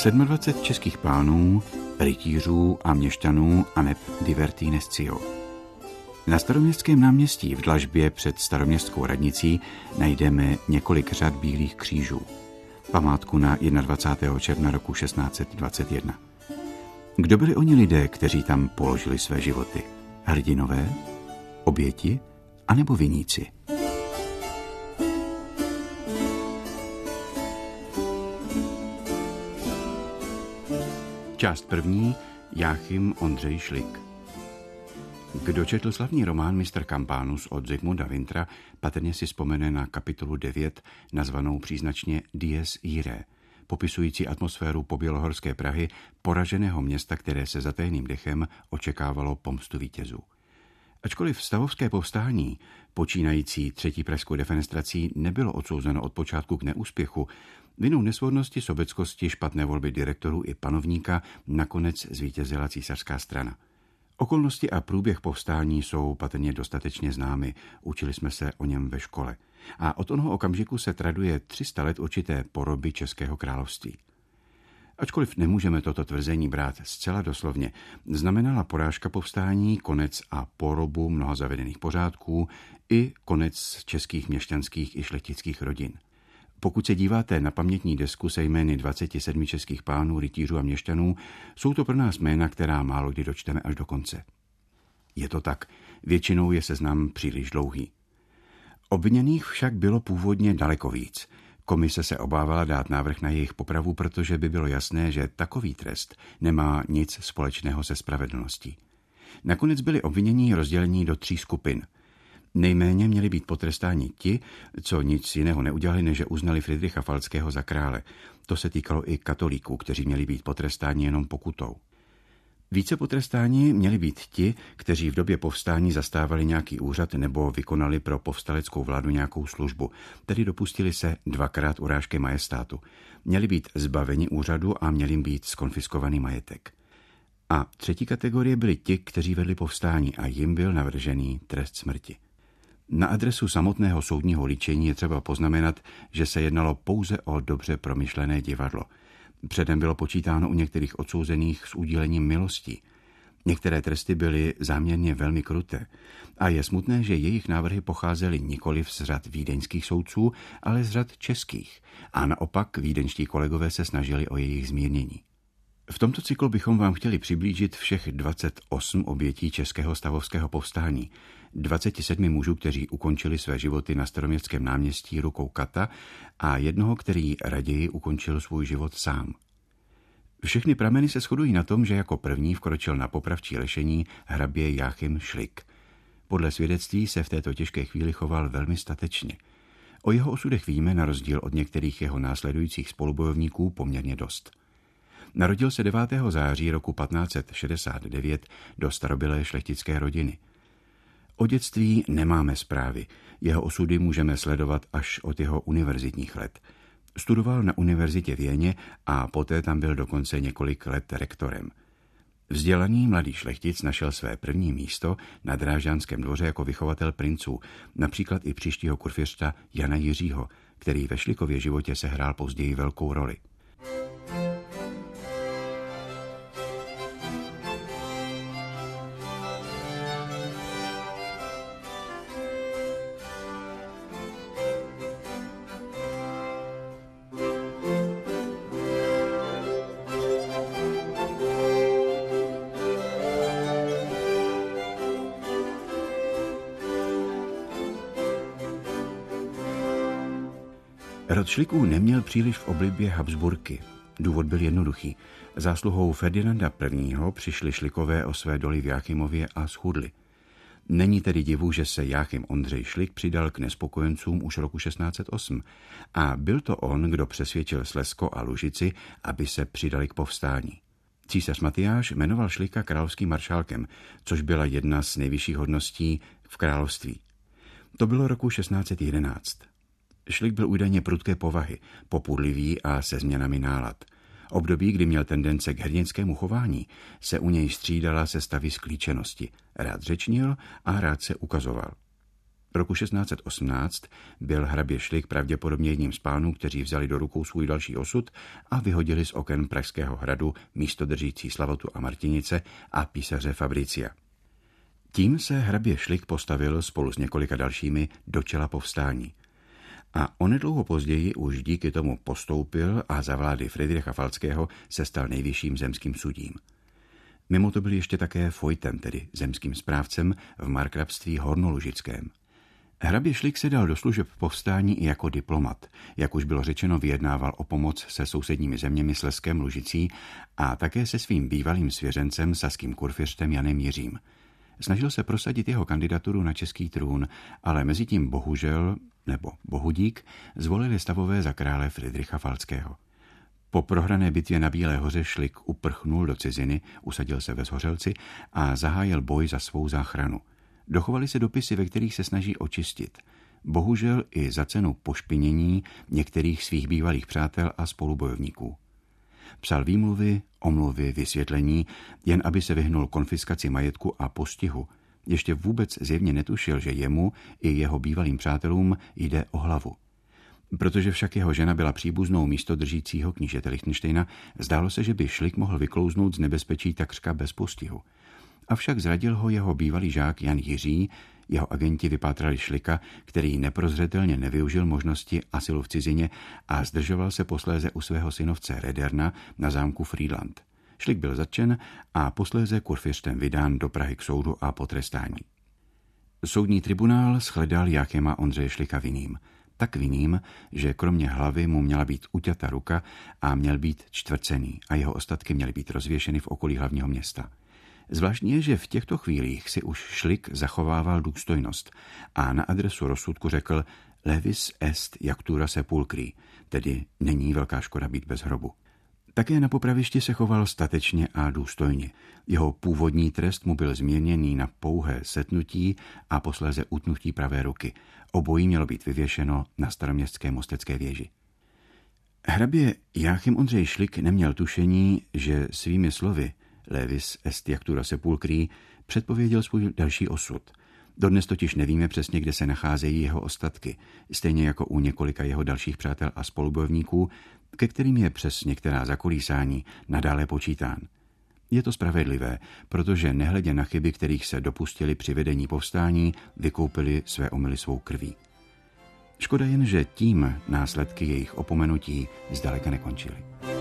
27 českých pánů, rytířů a měšťanů aneb divertí nescio. Na Staroměstském náměstí v dlažbě před Staroměstskou radnicí najdeme několik řad bílých křížů. Památku na 21. června roku 1621. Kdo byli oni lidé, kteří tam položili své životy? Hrdinové? Oběti? Anebo viníci? Část první. Jáchym Ondřej Šlik. Kdo četl slavný román Mistr Kampánus od Zigmunda Wintra, patrně si vzpomene na kapitolu 9, nazvanou příznačně Dies Irae, popisující atmosféru pobělohorské Prahy, poraženého města, které se za tajným dechem očekávalo pomstu vítězů. Ačkoliv stavovské povstání, počínající třetí pražskou defenestrací, nebylo odsouzeno od počátku k neúspěchu, vinou nesvodnosti, sobeckosti, špatné volby direktorů i panovníka nakonec zvítězila císařská strana. Okolnosti a průběh povstání jsou patrně dostatečně známy, učili jsme se o něm ve škole. A od onoho okamžiku se traduje 300 let určité poroby Českého království. Ačkoliv nemůžeme toto tvrzení brát zcela doslovně, znamenala porážka povstání konec a porobu mnoha zavedených pořádků i konec českých měšťanských i šlechtických rodin. Pokud se díváte na pamětní desku se jmény 27 českých pánů, rytířů a měšťanů, jsou to pro nás jména, která málo kdy dočteme až do konce. Je to tak, většinou je seznam příliš dlouhý. Obviněných však bylo původně daleko víc. Komise se obávala dát návrh na jejich popravu, protože by bylo jasné, že takový trest nemá nic společného se spravedlností. Nakonec byli obvinění rozdělení do 3 skupin. Nejméně měli být potrestáni ti, co nic jiného neudělali, než že uznali Fridricha Falckého za krále. To se týkalo i katolíků, kteří měli být potrestáni jenom pokutou. Více potrestáni měli být ti, kteří v době povstání zastávali nějaký úřad nebo vykonali pro povstaleckou vládu nějakou službu, tedy dopustili se 2krát urážky majestátu. Měli být zbaveni úřadu a měli být zkonfiskovaný majetek. A třetí kategorie byli ti, kteří vedli povstání a jim byl navržený trest smrti. Na adresu samotného soudního líčení je třeba poznamenat, že se jednalo pouze o dobře promyšlené divadlo. Předem bylo počítáno u některých odsouzených s udílením milosti. Některé tresty byly záměrně velmi kruté a je smutné, že jejich návrhy pocházely nikoliv z řad vídeňských soudců, ale z řad českých a naopak vídeňští kolegové se snažili o jejich zmírnění. V tomto cyklu bychom vám chtěli přiblížit všech 28 obětí českého stavovského povstání, 27 mužů, kteří ukončili své životy na Staroměstském náměstí rukou kata a jednoho, který raději ukončil svůj život sám. Všechny prameny se shodují na tom, že jako první vkročil na popravčí lešení hrabě Jáchym Šlik. Podle svědectví se v této těžké chvíli choval velmi statečně. O jeho osudech víme na rozdíl od některých jeho následujících spolubojovníků poměrně dost. Narodil se 9. září roku 1569 do starobylé šlechtické rodiny. O dětství nemáme zprávy, jeho osudy můžeme sledovat až od jeho univerzitních let. Studoval na univerzitě v Jeně a poté tam byl dokonce několik let rektorem. Vzdělaný mladý šlechtic našel své první místo na Drážďanském dvoře jako vychovatel princů, například i příštího kurfiřta Jana Jiřího, který ve Šlikově životě sehrál později velkou roli. Rod Šliků neměl příliš v oblibě Habsburky. Důvod byl jednoduchý. Zásluhou Ferdinanda I. přišli Šlikové o své doly v Jáchymově a schudli. Není tedy divu, že se Jáchym Ondřej Šlik přidal k nespokojencům už roku 1608 a byl to on, kdo přesvědčil Slezsko a Lužici, aby se přidali k povstání. Císař Matyáš jmenoval Šlika královským maršálkem, což byla jedna z nejvyšších hodností v království. To bylo roku 1611. Šlik byl údajně prudké povahy, popudlivý a se změnami nálad. Období, kdy měl tendence k hrdinskému chování, se u něj střídala se stavy sklíčenosti. Rád řečnil a rád se ukazoval. Roku 1618 byl hrabě Šlik pravděpodobně jedním z pánů, kteří vzali do rukou svůj další osud a vyhodili z oken Pražského hradu místodržící Slavotu a Martinice a písaře Fabricia. Tím se hrabě Šlik postavil spolu s několika dalšími do čela povstání. A onedlouho později už díky tomu postoupil a za vlády Fridricha Falckého se stal nejvyšším zemským sudím. Mimo to byl ještě také fojtem, tedy zemským správcem v markrabství hornolužickém. Hrabě Šlik se dal do služeb povstání i jako diplomat. Jak už bylo řečeno, vyjednával o pomoc se sousedními zeměmi Slezskem, Lužicí a také se svým bývalým svěřencem saským kurfiřtem Janem Jiřím. Snažil se prosadit jeho kandidaturu na český trůn, ale mezitím bohužel, nebo bohudík, zvolili stavové za krále Fridricha Falckého. Po prohrané bitvě na Bílé hoře Šlik uprchnul do ciziny, usadil se ve Zhořelci a zahájil boj za svou záchranu. Dochovaly se dopisy, ve kterých se snaží očistit. Bohužel i za cenu pošpinění některých svých bývalých přátel a spolubojovníků. Psal výmluvy, omluvy, vysvětlení, jen aby se vyhnul konfiskaci majetku a postihu. Ještě vůbec zjevně netušil, že jemu i jeho bývalým přátelům jde o hlavu. Protože však jeho žena byla příbuznou místodržícího knížete Lichtenštejna, zdálo se, že by Šlik mohl vyklouznout z nebezpečí takřka bez postihu. Avšak zradil ho jeho bývalý žák Jan Jiří, jeho agenti vypátrali Šlika, který neprozřetelně nevyužil možnosti asilu v cizině a zdržoval se posléze u svého synovce Rederna na zámku Frýdlant. Šlik byl zatčen a posléze kurfiřtem vydán do Prahy k soudu a potrestání. Soudní tribunál shledal Jáchyma Ondřeje Šlika vinným. Tak vinným, že kromě hlavy mu měla být uťata ruka a měl být čtvrcený a jeho ostatky měly být rozvěšeny v okolí hlavního města. Zvláštní je, že v těchto chvílích si už Šlik zachovával důstojnost a na adresu rozsudku řekl levis est iactura sepulchri, tedy není velká škoda být bez hrobu. Také na popravišti se choval statečně a důstojně. Jeho původní trest mu byl změněný na pouhé setnutí a posléze utnutí pravé ruky. Obojí mělo být vyvěšeno na staroměstské Mostecké věži. Hrabě Jáchym Ondřej Šlik neměl tušení, že svými slovy levis est iactura sepulchri předpověděl svůj další osud. Dodnes totiž nevíme přesně, kde se nacházejí jeho ostatky, stejně jako u několika jeho dalších přátel a spolubojovníků, ke kterým je přes některá zakolísání nadále počítán. Je to spravedlivé, protože nehledě na chyby, kterých se dopustili při vedení povstání, vykoupili své omyly svou krví. Škoda jen, že tím následky jejich opomenutí zdaleka nekončily.